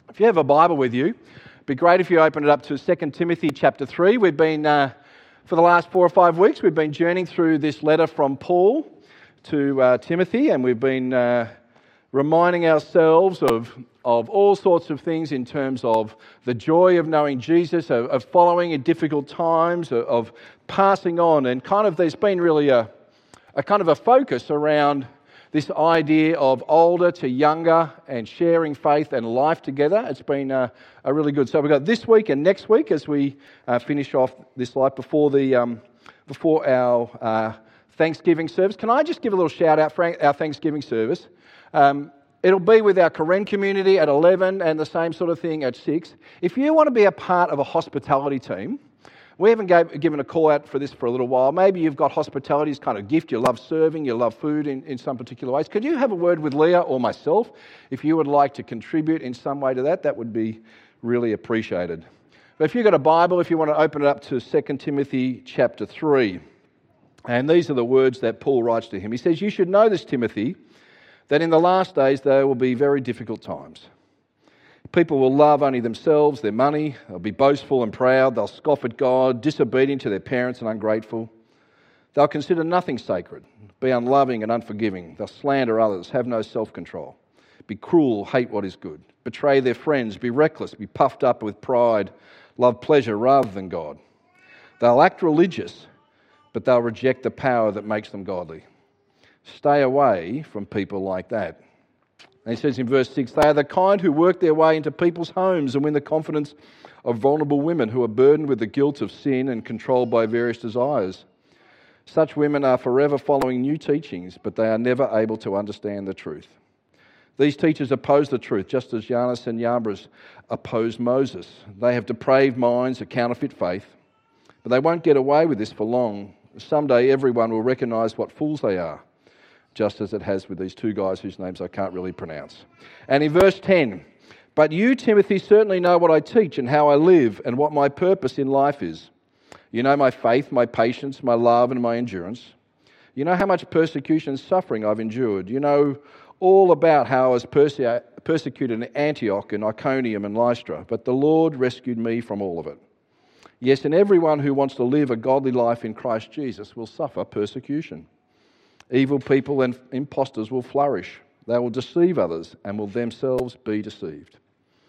If you have a Bible with you, it'd be great if you open it up to 2 Timothy chapter 3. We've been, for the last 4 or 5 weeks, we've been journeying through this letter from Paul to Timothy, and we've been reminding ourselves of all sorts of things in terms of the joy of knowing Jesus, of following in difficult times, of passing on, and there's been really a kind of a focus around this idea of older to younger and sharing faith and life together. It's been a really good. So we've got this week and next week as we finish off this life before our Thanksgiving service. Can I just give a little shout out for our Thanksgiving service? It'll be with our Karen community at 11 and the same sort of thing at 6. If you want to be a part of a hospitality team, we haven't given a call out for this for a little while. Maybe you've got hospitality as kind of gift. You love serving, you love food in some particular ways. Could you have a word with Leah or myself if you would like to contribute in some way to that? That would be really appreciated. But if you've got a Bible, if you want to open it up to 2 Timothy chapter 3. And these are the words that Paul writes to him. He says, "You should know this, Timothy, that in the last days there will be very difficult times. People will love only themselves, their money. They'll be boastful and proud. They'll scoff at God, disobedient to their parents and ungrateful. They'll consider nothing sacred, be unloving and unforgiving. They'll slander others, have no self-control, be cruel, hate what is good, betray their friends, be reckless, be puffed up with pride, love pleasure rather than God. They'll act religious, but they'll reject the power that makes them godly. Stay away from people like that." And he says in verse 6, "They are the kind who work their way into people's homes and win the confidence of vulnerable women who are burdened with the guilt of sin and controlled by various desires. Such women are forever following new teachings, but they are never able to understand the truth. These teachers oppose the truth, just as Jannes and Jambres opposed Moses. They have depraved minds, a counterfeit faith, but they won't get away with this for long. Someday everyone will recognise what fools they are, just as it has with these two guys whose names I can't really pronounce." And in verse 10, "But you, Timothy, certainly know what I teach and how I live and what my purpose in life is. You know my faith, my patience, my love and my endurance. You know how much persecution and suffering I've endured. You know all about how I was persecuted in Antioch and Iconium and Lystra, but the Lord rescued me from all of it. Yes, and everyone who wants to live a godly life in Christ Jesus will suffer persecution. Evil people and impostors will flourish. They will deceive others and will themselves be deceived.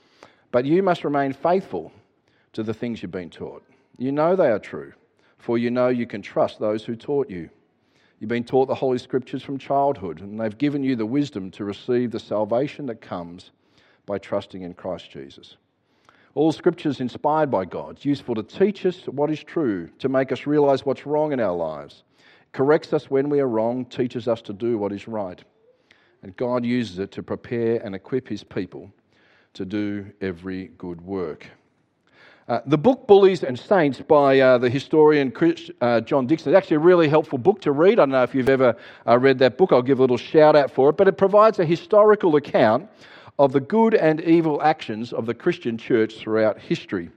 But you must remain faithful to the things you've been taught. You know they are true, for you know you can trust those who taught you. You've been taught the Holy Scriptures from childhood, and they've given you the wisdom to receive the salvation that comes by trusting in Christ Jesus. All Scripture is inspired by God. It's useful to teach us what is true, to make us realise what's wrong in our lives. Corrects us when we are wrong, teaches us to do what is right. And God uses it to prepare and equip his people to do every good work." The book Bullies and Saints by the historian John Dixon is actually a really helpful book to read. I don't know if you've ever read that book. I'll give a little shout out for it. But it provides a historical account of the good and evil actions of the Christian church throughout history.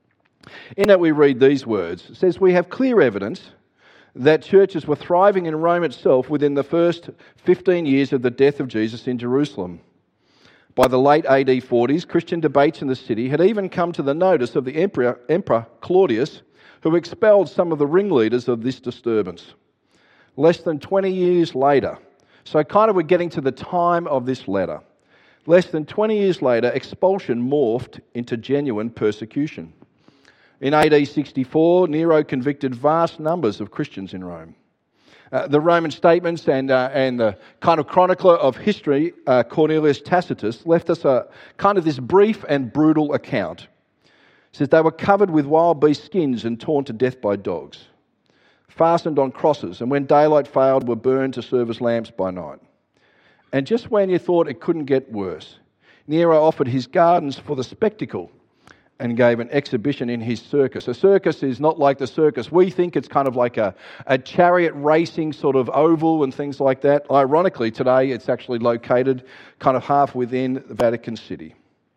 In it we read these words. It says, "We have clear evidence that churches were thriving in Rome itself within the first 15 years of the death of Jesus in Jerusalem. By the late AD 40s, Christian debates in the city had even come to the notice of the Emperor Claudius, who expelled some of the ringleaders of this disturbance. Less than 20 years later, so we're getting to the time of this letter, less than 20 years later, expulsion morphed into genuine persecution. In AD 64, Nero convicted vast numbers of Christians in Rome. The Roman statements and the kind of chronicler of history, Cornelius Tacitus, left us this brief and brutal account. It says they were covered with wild beast skins and torn to death by dogs, fastened on crosses, and when daylight failed were burned to serve as lamps by night. And just when you thought it couldn't get worse, Nero offered his gardens for the spectacle and gave an exhibition in his circus. A circus is not like the circus we think. It's kind of like a chariot racing sort of oval and things like that. Ironically, today it's actually located kind of half within the Vatican City.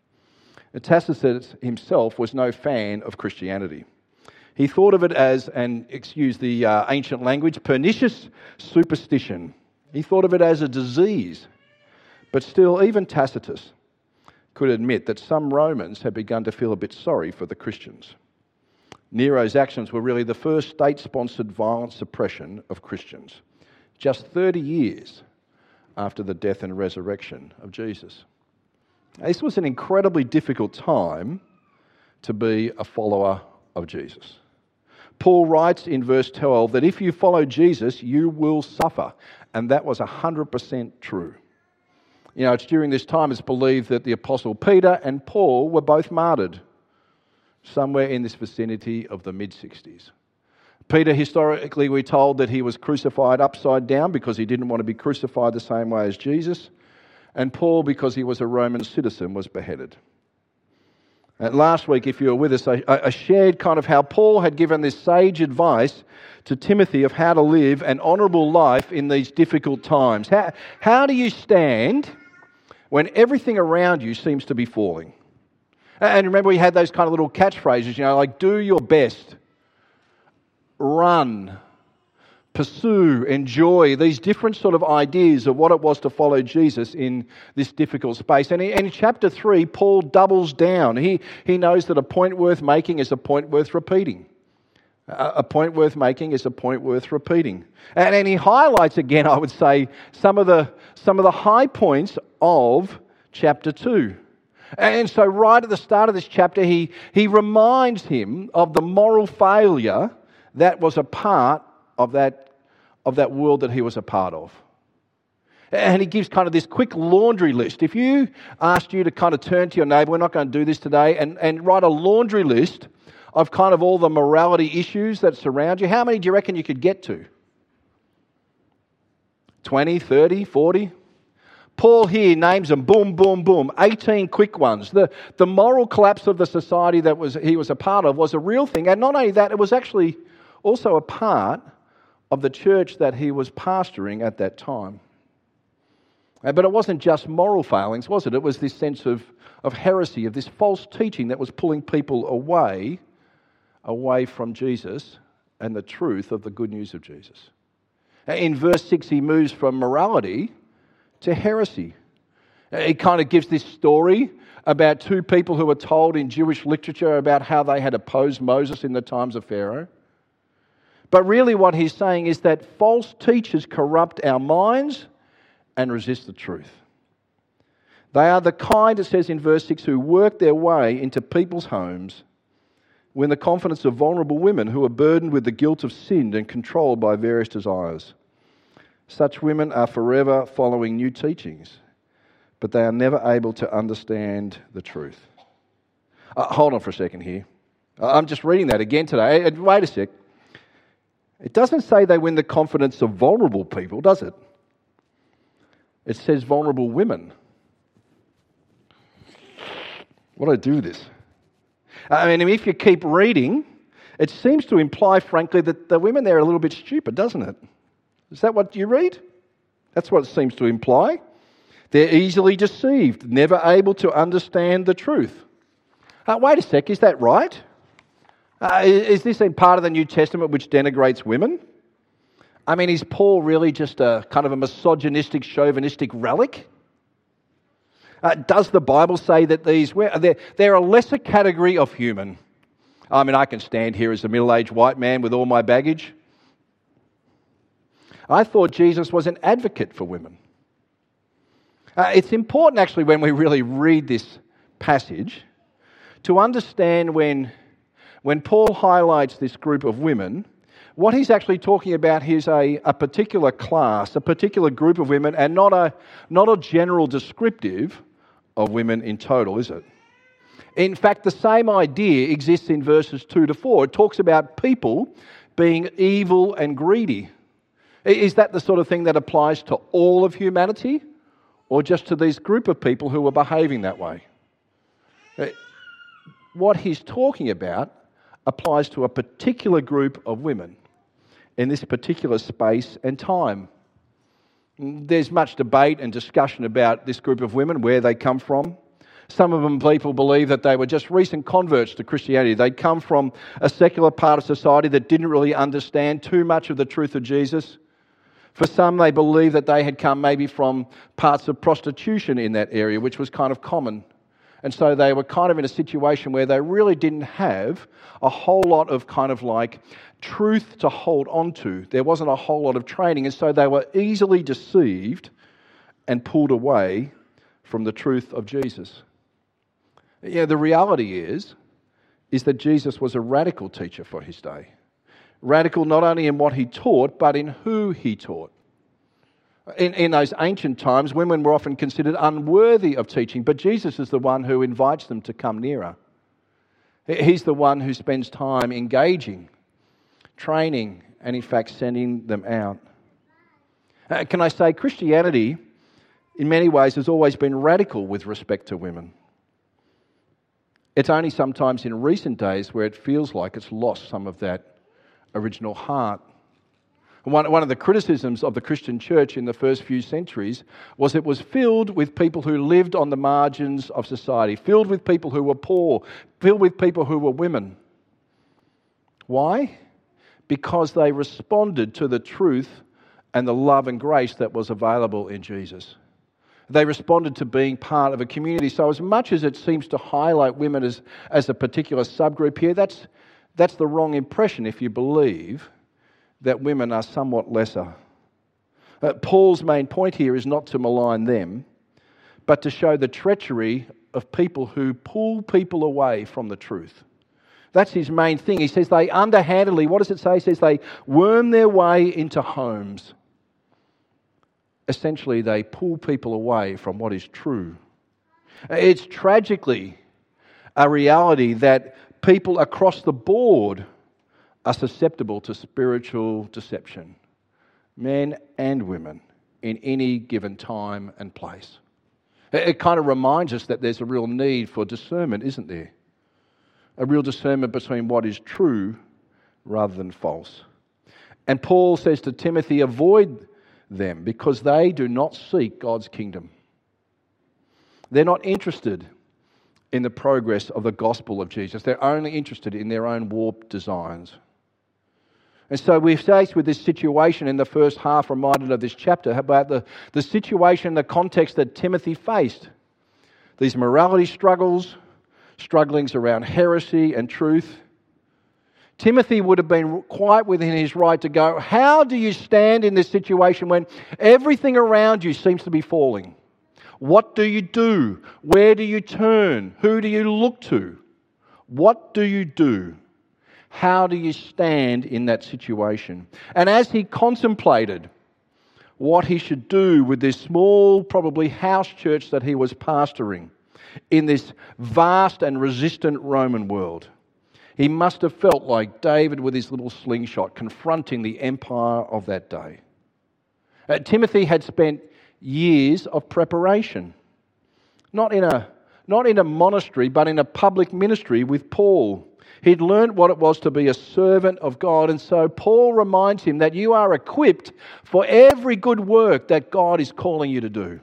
Tacitus himself was no fan of Christianity. He thought of it as, and excuse the ancient language, pernicious superstition. He thought of it as a disease. But still, even Tacitus could admit that some Romans had begun to feel a bit sorry for the Christians. Nero's actions were really the first state-sponsored violent suppression of Christians, just 30 years after the death and resurrection of Jesus. This was an incredibly difficult time to be a follower of Jesus. Paul writes in verse 12 that if you follow Jesus, you will suffer. And that was 100% true. You know, it's during this time it's believed that the Apostle Peter and Paul were both martyred somewhere in this vicinity of the mid-60s. Peter, historically, we're told that he was crucified upside down because he didn't want to be crucified the same way as Jesus. And Paul, because he was a Roman citizen, was beheaded. And last week, if you were with us, I shared kind of how Paul had given this sage advice to Timothy of how to live an honourable life in these difficult times. How do you stand when everything around you seems to be falling? And remember, we had those kind of little catchphrases, you know, like do your best, run, pursue, enjoy, these different sort of ideas of what it was to follow Jesus in this difficult space. And in chapter 3, Paul doubles down. He knows that a point worth making is a point worth repeating. A point worth making is a point worth repeating. And he highlights again, I would say, some of the high points of chapter 2. And so right at the start of this chapter, he reminds him of the moral failure that was a part of that world that he was a part of. And he gives kind of this quick laundry list. If you asked you to kind of turn to your neighbour, we're not going to do this today, and write a laundry list of kind of all the morality issues that surround you, how many do you reckon you could get to? 20, 30, 40? Paul here names them, boom, boom, boom, 18 quick ones. The moral collapse of the society that he was a part of was a real thing. And not only that, it was actually also a part of the church that he was pastoring at that time. But it wasn't just moral failings, was it? It was this sense of heresy, of this false teaching that was pulling people away from Jesus and the truth of the good news of Jesus. In verse 6, he moves from morality to heresy. It kind of gives this story about two people who were told in Jewish literature about how they had opposed Moses in the times of Pharaoh. But really what he's saying is that false teachers corrupt our minds and resist the truth. They are the kind, it says in verse 6, who work their way into people's homes, win the confidence of vulnerable women who are burdened with the guilt of sin and controlled by various desires. Such women are forever following new teachings, but they are never able to understand the truth. Hold on for a second here. I'm just reading that again today. Wait a sec. It doesn't say they win the confidence of vulnerable people, does it? It says vulnerable women. What do I do with this? I mean, if you keep reading, it seems to imply, frankly, that the women there are a little bit stupid, doesn't it? Is that what you read? That's what it seems to imply. They're easily deceived, never able to understand the truth. Wait a sec, is that right? Is this a part of the New Testament which denigrates women? I mean, is Paul really just a kind of a misogynistic, chauvinistic relic? Does the Bible say that they're a lesser category of human? I mean, I can stand here as a middle-aged white man with all my baggage. I thought Jesus was an advocate for women. It's important, actually, when we really read this passage, to understand when Paul highlights this group of women, what he's actually talking about is a particular class, a particular group of women, and not a general descriptive of women in total, is it? In fact, the same idea exists in verses 2 to 4. It talks about people being evil and greedy. Is that the sort of thing that applies to all of humanity, or just to this group of people who are behaving that way? What he's talking about applies to a particular group of women in this particular space and time. There's much debate and discussion about this group of women, where they come from. Some of them, people believe that they were just recent converts to Christianity. They'd come from a secular part of society that didn't really understand too much of the truth of Jesus. For some, they believe that they had come maybe from parts of prostitution in that area, which was kind of common. And so they were kind of in a situation where they really didn't have a whole lot of kind of like truth to hold on to. There wasn't a whole lot of training, and so they were easily deceived and pulled away from the truth of Jesus. Yeah, the reality is that Jesus was a radical teacher for his day. Radical not only in what he taught, but in who he taught. In those ancient times, women were often considered unworthy of teaching, but Jesus is the one who invites them to come nearer. He's the one who spends time engaging, training, and in fact sending them out. Can I say, Christianity, in many ways, has always been radical with respect to women. It's only sometimes in recent days where it feels like it's lost some of that original heart. One of the criticisms of the Christian church in the first few centuries was it was filled with people who lived on the margins of society, filled with people who were poor, filled with people who were women. Why? Because they responded to the truth and the love and grace that was available in Jesus. They responded to being part of a community. So as much as it seems to highlight women as a particular subgroup here, that's the wrong impression if you believe that women are somewhat lesser. Paul's main point here is not to malign them, but to show the treachery of people who pull people away from the truth. That's his main thing. He says they underhandedly, what does it say? He says they worm their way into homes. Essentially, they pull people away from what is true. It's tragically a reality that people across the board are susceptible to spiritual deception, men and women, in any given time and place. It kind of reminds us that there's a real need for discernment, isn't there? A real discernment between what is true rather than false. And Paul says to Timothy, avoid them because they do not seek God's kingdom. They're not interested in the progress of the gospel of Jesus. They're only interested in their own warped designs. And so we're faced with this situation in the first half, reminded of this chapter, about the situation, the context that Timothy faced. These morality strugglings around heresy and truth. Timothy would have been quite within his right to go, how do you stand in this situation when everything around you seems to be falling? What do you do? Where do you turn? Who do you look to? What do you do? How do you stand in that situation? And as he contemplated what he should do with this small, probably house church that he was pastoring in this vast and resistant Roman world, he must have felt like David with his little slingshot confronting the empire of that day. Timothy had spent years of preparation, not in a monastery, but in a public ministry with Paul. He'd learned what it was to be a servant of God, and so Paul reminds him that you are equipped for every good work that God is calling you to do.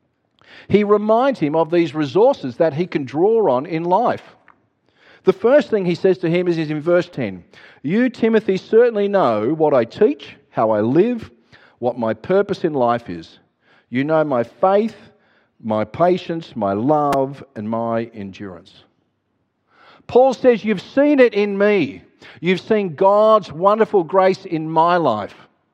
He reminds him of these resources that he can draw on in life. The first thing he says to him is in verse 10. You, Timothy, certainly know what I teach, how I live, what my purpose in life is. You know my faith, my patience, my love, and my endurance. Paul says, you've seen it in me. You've seen God's wonderful grace in my life.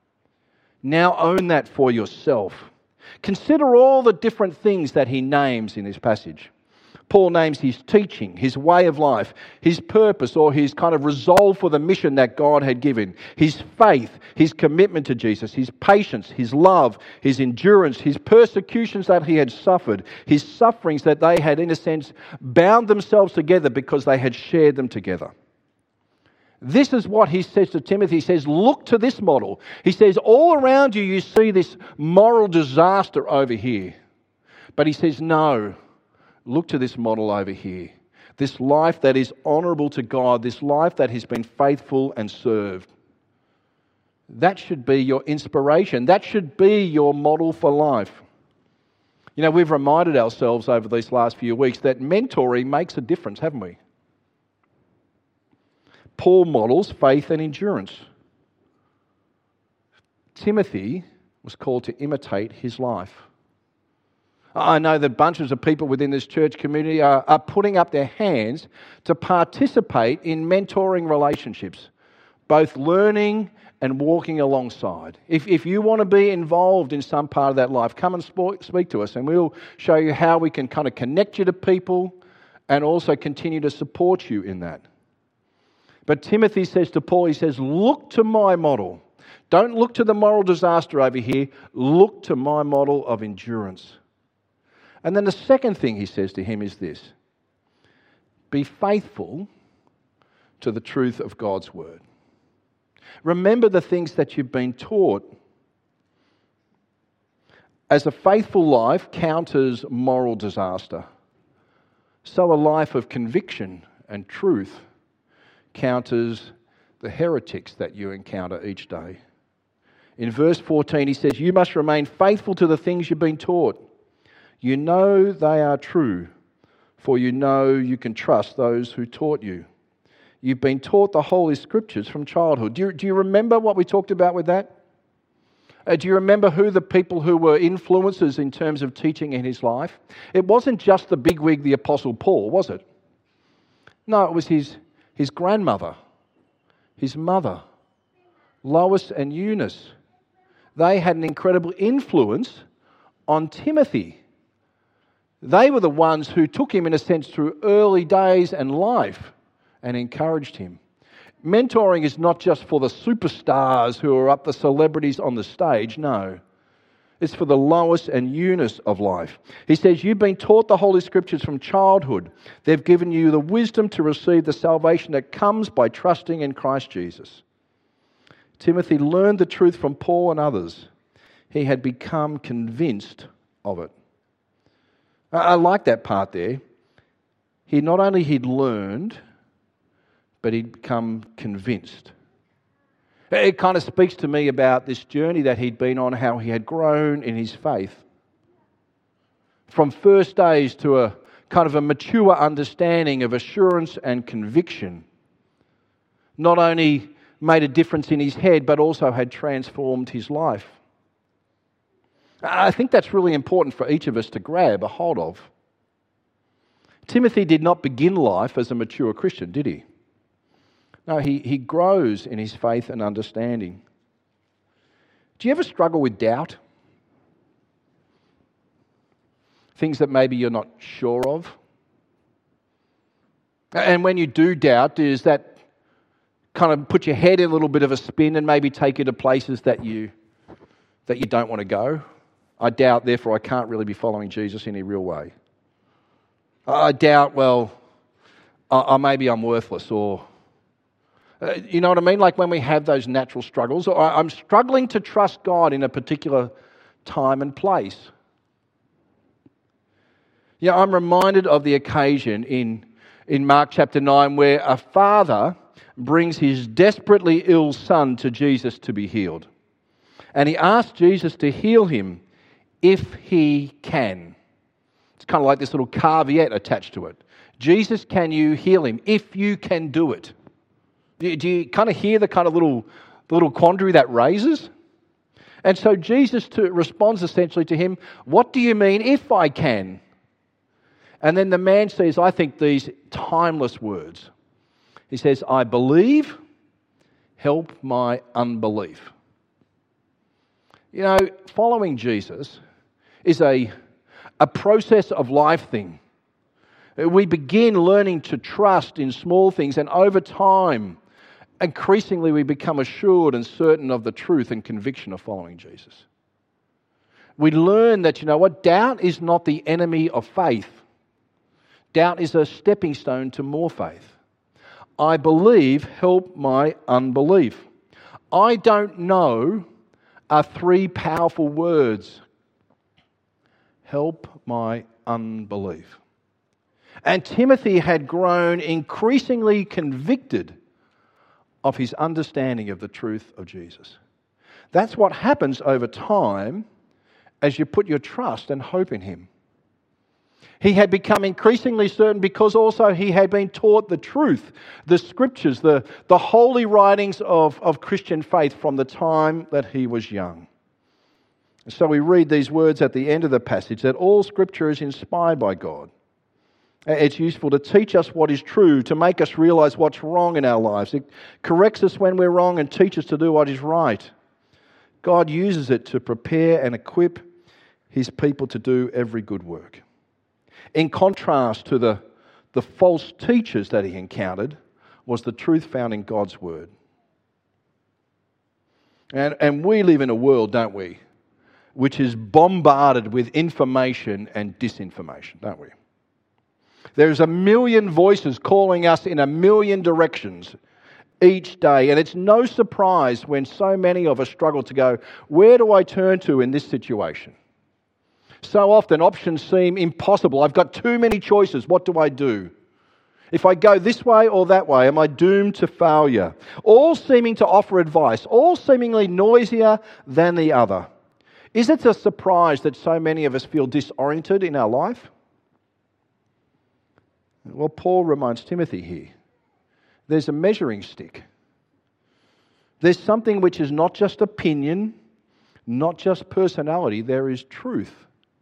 Now own that for yourself. Consider all the different things that he names in this passage. Paul names his teaching, his way of life, his purpose or his kind of resolve for the mission that God had given, his faith, his commitment to Jesus, his patience, his love, his endurance, his persecutions that he had suffered, his sufferings that they had, in a sense, bound themselves together because they had shared them together. This is what he says to Timothy. He says, look to this model. He says, all around you, you see this moral disaster over here. But he says, no. Look to this model over here. This life that is honourable to God, this life that has been faithful and served. That should be your inspiration. That should be your model for life. You know, we've reminded ourselves over these last few weeks that mentoring makes a difference, haven't we? Paul models faith and endurance. Timothy was called to imitate his life. I know that bunches of people within this church community are putting up their hands to participate in mentoring relationships, both learning and walking alongside. If you want to be involved in some part of that life, come and speak to us, and we'll show you how we can kind of connect you to people and also continue to support you in that. But Timothy says to Paul, he says, look to my model. Don't look to the moral disaster over here. Look to my model of endurance. And then the second thing he says to him is this: be faithful to the truth of God's word. Remember the things that you've been taught. As a faithful life counters moral disaster, so a life of conviction and truth counters the heretics that you encounter each day. In verse 14 he says, you must remain faithful to the things you've been taught. You know they are true, for you know you can trust those who taught you. You've been taught the Holy Scriptures from childhood. Do you remember what we talked about with that? Do you remember who the people who were influencers in terms of teaching in his life? It wasn't just the bigwig, the Apostle Paul, was it? No, it was his grandmother, his mother, Lois and Eunice. They had an incredible influence on Timothy. They were the ones who took him, in a sense, through early days and life and encouraged him. Mentoring is not just for the superstars who are up, the celebrities on the stage. No. It's for the Lois and Eunice of life. He says, you've been taught the Holy Scriptures from childhood. They've given you the wisdom to receive the salvation that comes by trusting in Christ Jesus. Timothy learned the truth from Paul and others. He had become convinced of it. I like that part there. He'd learned, but he'd become convinced. It kind of speaks to me about this journey that he'd been on, how he had grown in his faith. From first days to a kind of a mature understanding of assurance and conviction. Not only made a difference in his head, but also had transformed his life. I think that's really important for each of us to grab a hold of. Timothy did not begin life as a mature Christian, did he? No, he grows in his faith and understanding. Do you ever struggle with doubt? Things that maybe you're not sure of? And when you do doubt, does that kind of put your head in a little bit of a spin and maybe take you to places that you don't want to go? I doubt, therefore I can't really be following Jesus in a real way. I doubt, maybe I'm worthless, or you know what I mean? Like when we have those natural struggles, or I'm struggling to trust God in a particular time and place. Yeah, I'm reminded of the occasion in Mark chapter 9 where a father brings his desperately ill son to Jesus to be healed. And he asks Jesus to heal him if he can. It's kind of like this little caveat attached to it. Jesus, can you heal him if you can do it? Do you kind of hear the kind of little quandary that raises? And so Jesus responds essentially to him, what do you mean if I can? And then the man says, I think, these timeless words. He says, I believe, help my unbelief. You know, following Jesus is a process of life thing. We begin learning to trust in small things, and over time, increasingly we become assured and certain of the truth and conviction of following Jesus. We learn that, you know what, doubt is not the enemy of faith. Doubt is a stepping stone to more faith. I believe, help my unbelief. I don't know are three powerful words. Help my unbelief. And Timothy had grown increasingly convicted of his understanding of the truth of Jesus. That's what happens over time as you put your trust and hope in him. He had become increasingly certain because also he had been taught the truth, the scriptures, the holy writings of Christian faith from the time that he was young. So we read these words at the end of the passage, that all Scripture is inspired by God. It's useful to teach us what is true, to make us realize what's wrong in our lives. It corrects us when we're wrong and teaches us to do what is right. God uses it to prepare and equip His people to do every good work. In contrast to the false teachers that He encountered was the truth found in God's Word. And we live in a world, don't we, which is bombarded with information and disinformation, don't we? There's a million voices calling us in a million directions each day, and it's no surprise when so many of us struggle to go, where do I turn to in this situation? So often options seem impossible. I've got too many choices. What do I do? If I go this way or that way, am I doomed to failure? All seeming to offer advice, all seemingly noisier than the other. Is it a surprise that so many of us feel disoriented in our life? Well, Paul reminds Timothy here. There's a measuring stick. There's something which is not just opinion, not just personality. There is truth.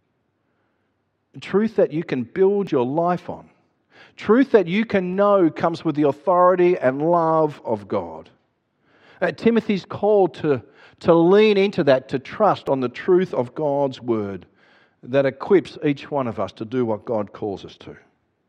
Truth that you can build your life on. Truth that you can know comes with the authority and love of God. Timothy's called to lean into that, to trust on the truth of God's Word that equips each one of us to do what God calls us to.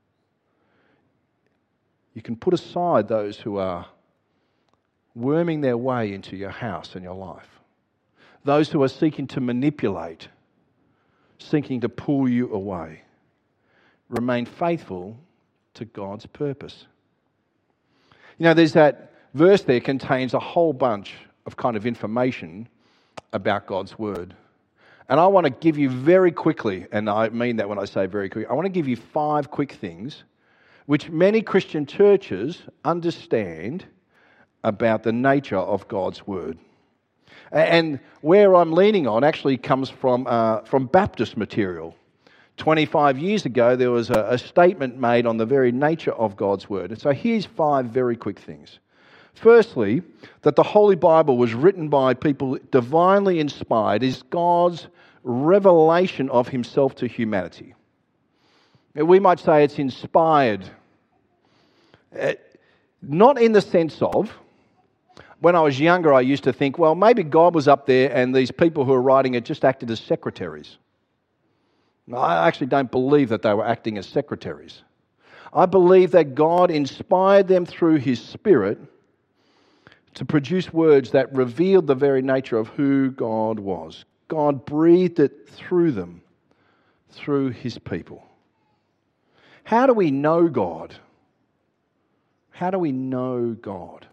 You can put aside those who are worming their way into your house and your life. Those who are seeking to manipulate, seeking to pull you away. Remain faithful to God's purpose. You know, there's that verse there contains a whole bunch of kind of information about God's Word. And I want to give you very quickly, and I mean that when I say very quickly, I want to give you 5 quick things which many Christian churches understand about the nature of God's Word. And where I'm leaning on actually comes from Baptist material. 25 years ago, there was a statement made on the very nature of God's Word. And so here's 5 very quick things. Firstly, that the Holy Bible was written by people divinely inspired is God's revelation of Himself to humanity. We might say it's inspired, not in the sense of, when I was younger I used to think, well, maybe God was up there and these people who are writing it just acted as secretaries. I actually don't believe that they were acting as secretaries. I believe that God inspired them through His Spirit to produce words that revealed the very nature of who God was. God breathed it through them, through His people. How do we know God? How do we know God?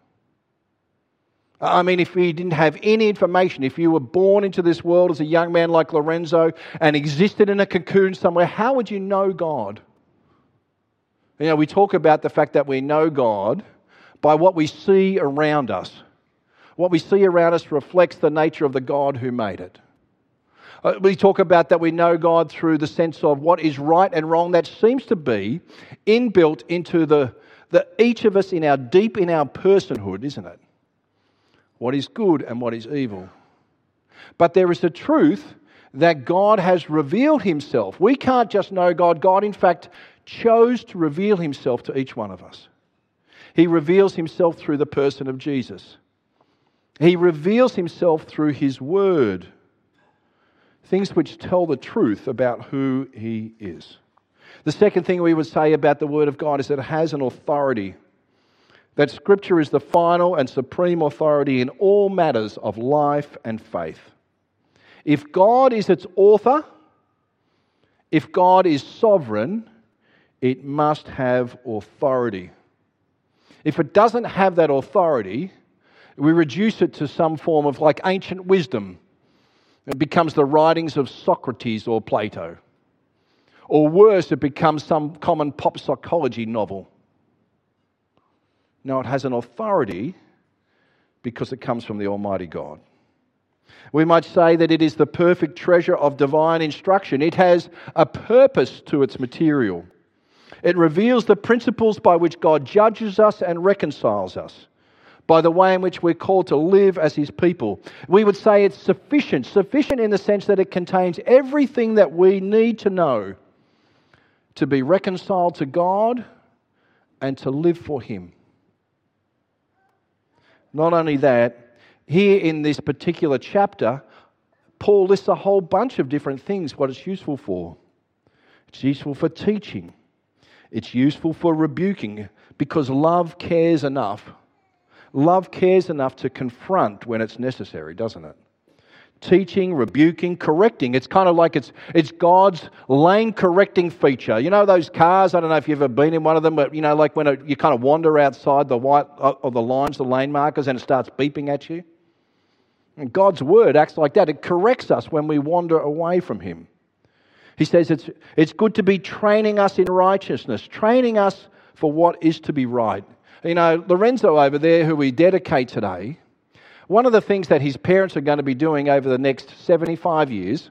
I mean, if we didn't have any information, if you were born into this world as a young man like Lorenzo and existed in a cocoon somewhere, how would you know God? You know, we talk about the fact that we know God by what we see around us. What we see around us reflects the nature of the God who made it. We talk about that we know God through the sense of what is right and wrong. That seems to be inbuilt into the each of us deep in our personhood, isn't it? What is good and what is evil. But there is a truth that God has revealed Himself. We can't just know God. God, in fact, chose to reveal Himself to each one of us. He reveals Himself through the person of Jesus. He reveals Himself through His Word. Things which tell the truth about who He is. The second thing we would say about the Word of God is that it has an authority. That Scripture is the final and supreme authority in all matters of life and faith. If God is its author, if God is sovereign, it must have authority. If it doesn't have that authority, we reduce it to some form of like ancient wisdom. It becomes the writings of Socrates or Plato. Or worse, it becomes some common pop psychology novel. No, it has an authority because it comes from the Almighty God. We might say that it is the perfect treasure of divine instruction. It has a purpose to its material. It reveals the principles by which God judges us and reconciles us, by the way in which we're called to live as His people. We would say it's sufficient. Sufficient in the sense that it contains everything that we need to know to be reconciled to God and to live for Him. Not only that, here in this particular chapter, Paul lists a whole bunch of different things what it's useful for. It's useful for teaching. It's useful for rebuking, because love cares enough. Love cares enough to confront when it's necessary, doesn't it? Teaching, rebuking, correcting. It's kind of like it's God's lane correcting feature. You know those cars, I don't know if you've ever been in one of them, but you know, like when you kind of wander outside the white of the lines, the lane markers, and it starts beeping at you. And God's word acts like that. It corrects us when we wander away from Him. He says it's good to be training us in righteousness, training us for what is to be right. You know, Lorenzo over there, who we dedicate today, one of the things that his parents are going to be doing over the next 75 years,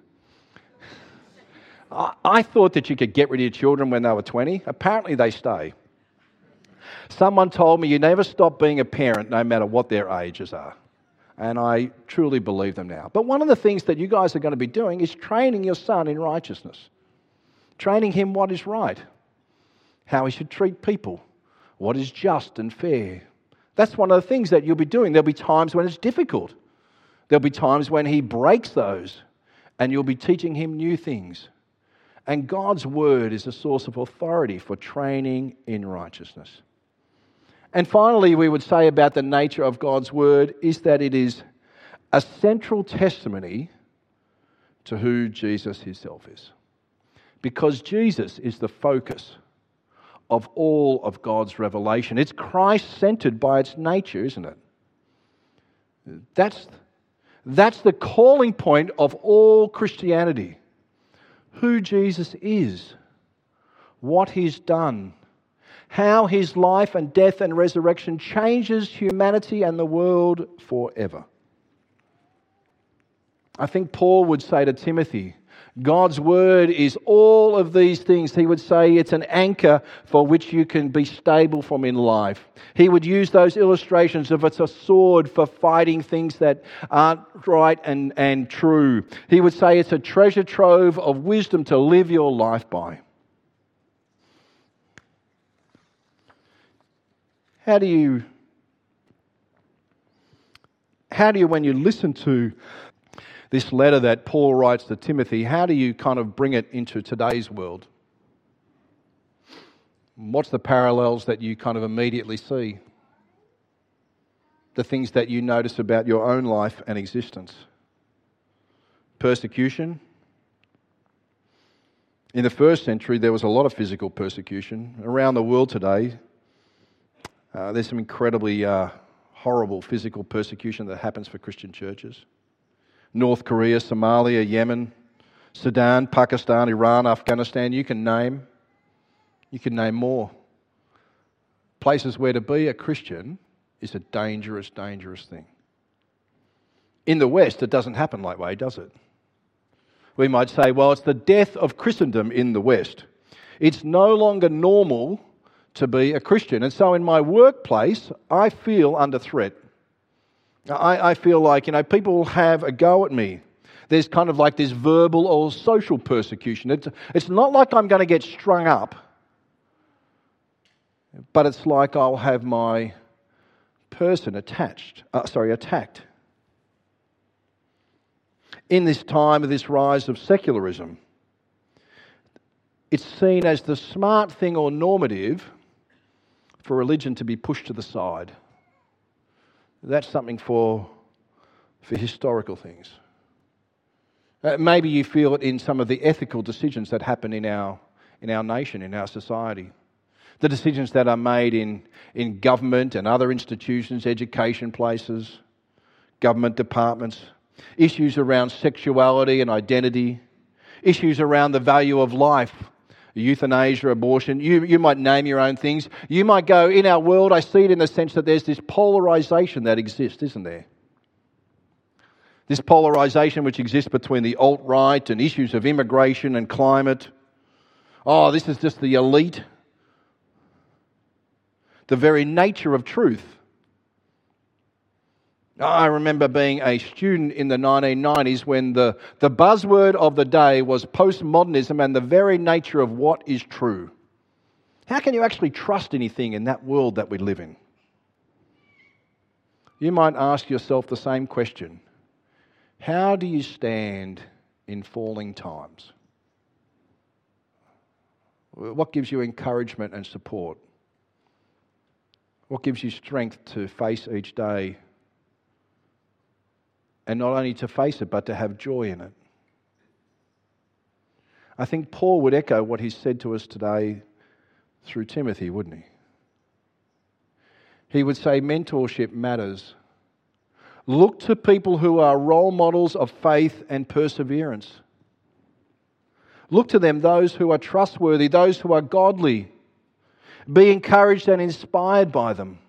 I thought that you could get rid of your children when they were 20. Apparently they stay. Someone told me you never stop being a parent no matter what their ages are. And I truly believe them now. But one of the things that you guys are going to be doing is training your son in righteousness. Training him what is right. How he should treat people. What is just and fair. That's one of the things that you'll be doing. There'll be times when it's difficult. There'll be times when he breaks those. And you'll be teaching him new things. And God's word is a source of authority for training in righteousness. And finally, we would say about the nature of God's word is that it is a central testimony to who Jesus Himself is. Because Jesus is the focus of all of God's revelation. It's Christ-centered by its nature, isn't it? That's the calling point of all Christianity. Who Jesus is, what He's done, how His life and death and resurrection changes humanity and the world forever. I think Paul would say to Timothy, God's word is all of these things. He would say it's an anchor for which you can be stable from in life. He would use those illustrations of it's a sword for fighting things that aren't right and true. He would say it's a treasure trove of wisdom to live your life by. How do you, when you listen to this letter that Paul writes to Timothy, how do you kind of bring it into today's world? What's the parallels that you kind of immediately see? The things that you notice about your own life and existence. Persecution. In the first century, there was a lot of physical persecution. Around the world today, there's some incredibly horrible physical persecution that happens for Christian churches. North Korea, Somalia, Yemen, Sudan, Pakistan, Iran, Afghanistan, you can name more. Places where to be a Christian is a dangerous, dangerous thing. In the West, it doesn't happen that way, does it? We might say, well, it's the death of Christendom in the West. It's no longer normal to be a Christian. And so in my workplace, I feel under threat. I feel like, people will have a go at me. There's kind of like this verbal or social persecution. It's not like I'm going to get strung up, but it's like I'll have my person attacked. In this time of this rise of secularism, it's seen as the smart thing or normative for religion to be pushed to the side. That's something for historical things. Maybe you feel it in some of the ethical decisions that happen in our nation, in our society. The decisions that are made in government and other institutions, education places, government departments, issues around sexuality and identity, issues around the value of life, euthanasia, abortion. You might name your own things. You might go, in our world, I see it in the sense that there's this polarisation that exists, isn't there? This polarisation which exists between the alt-right and issues of immigration and climate. Oh, this is just the elite. The very nature of truth I remember being a student in the 1990s when the buzzword of the day was postmodernism and the very nature of what is true. How can you actually trust anything in that world that we live in? You might ask yourself the same question. How do you stand in falling times? What gives you encouragement and support? What gives you strength to face each day? And not only to face it, but to have joy in it. I think Paul would echo what he said to us today through Timothy, wouldn't he? He would say mentorship matters. Look to people who are role models of faith and perseverance. Look to them, those who are trustworthy, those who are godly. Be encouraged and inspired by them.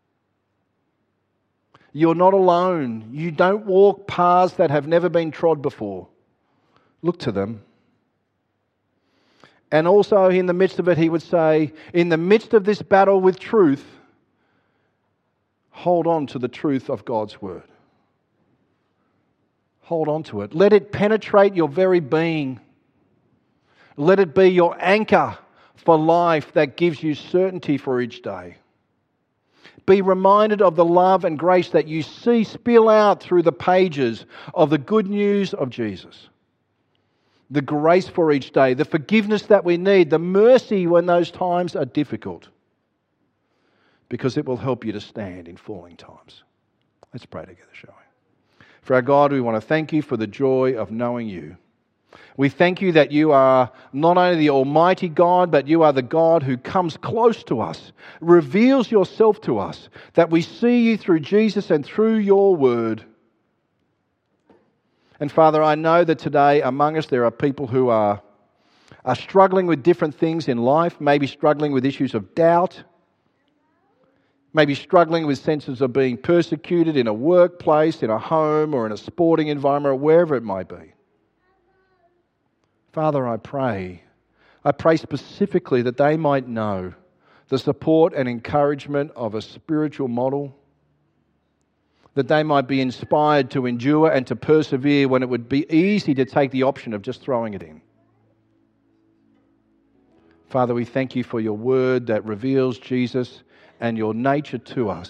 You're not alone. You don't walk paths that have never been trod before. Look to them. And also in the midst of it, he would say, in the midst of this battle with truth, hold on to the truth of God's word. Hold on to it. Let it penetrate your very being. Let it be your anchor for life that gives you certainty for each day. Be reminded of the love and grace that you see spill out through the pages of the good news of Jesus. The grace for each day, the forgiveness that we need, the mercy when those times are difficult. Because it will help you to stand in falling times. Let's pray together, shall we? For our God, we want to thank you for the joy of knowing you. We thank you that you are not only the Almighty God, but you are the God who comes close to us, reveals yourself to us, that we see you through Jesus and through your word. And Father, I know that today among us there are people who are struggling with different things in life, maybe struggling with issues of doubt, maybe struggling with senses of being persecuted in a workplace, in a home, or in a sporting environment, or wherever it might be. Father, I pray specifically that they might know the support and encouragement of a spiritual model, that they might be inspired to endure and to persevere when it would be easy to take the option of just throwing it in. Father, we thank you for your word that reveals Jesus and your nature to us.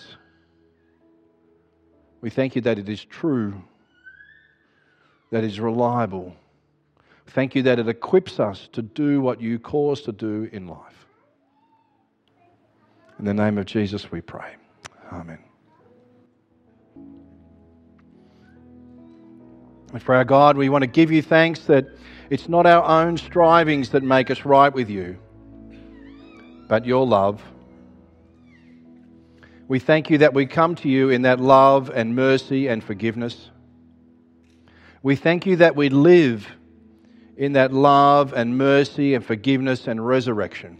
We thank you that it is true, that it is reliable. Thank you that it equips us to do what you call us to do in life. In the name of Jesus we pray. Amen. And for our God, we want to give you thanks that it's not our own strivings that make us right with you, but your love. We thank you that we come to you in that love and mercy and forgiveness. We thank you that we live in that love and mercy and forgiveness and resurrection.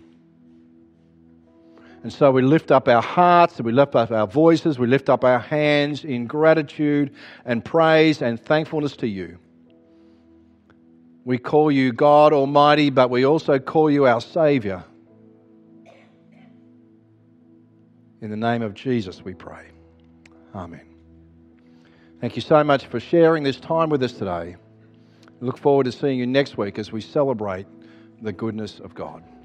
And so we lift up our hearts, we lift up our voices, we lift up our hands in gratitude and praise and thankfulness to you. We call you God Almighty, but we also call you our Saviour. In the name of Jesus we pray. Amen. Thank you so much for sharing this time with us today. Look forward to seeing you next week as we celebrate the goodness of God.